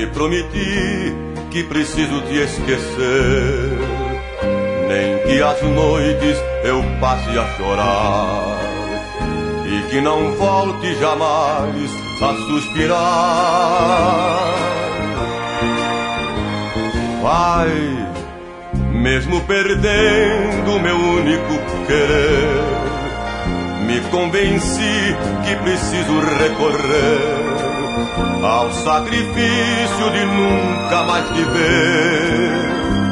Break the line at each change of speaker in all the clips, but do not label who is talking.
prometi que preciso te esquecer, nem que as noites eu passe a chorar e que não volte jamais a suspirar. Vai, mesmo perdendo meu único querer, me convenci que preciso recorrer ao sacrifício de nunca mais te ver.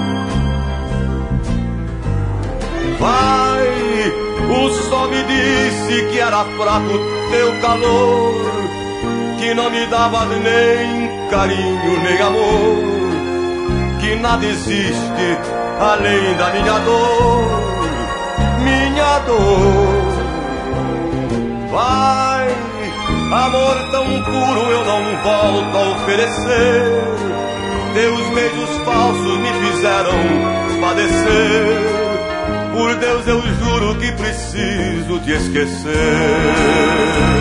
Vai, o sol me disse que era fraco teu calor, que não me davas nem carinho nem amor, que nada existe além da minha dor, minha dor. Vai, amor tão puro eu não volto a oferecer, teus beijos falsos me fizeram padecer, por Deus eu juro que preciso te esquecer.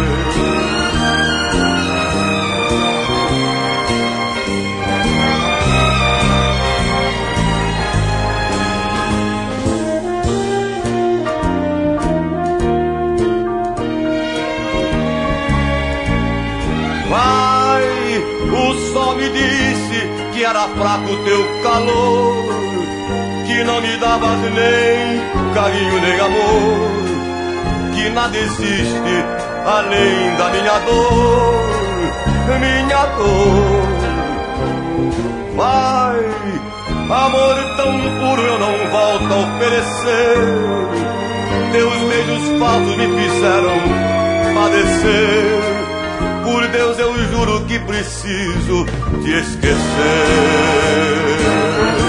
Me disse que era fraco teu calor, que não me davas nem carinho nem amor, que nada existe além da minha dor, minha dor. Vai, amor tão puro eu não volto a oferecer, teus beijos falsos me fizeram padecer, por Deus eu juro que preciso te esquecer.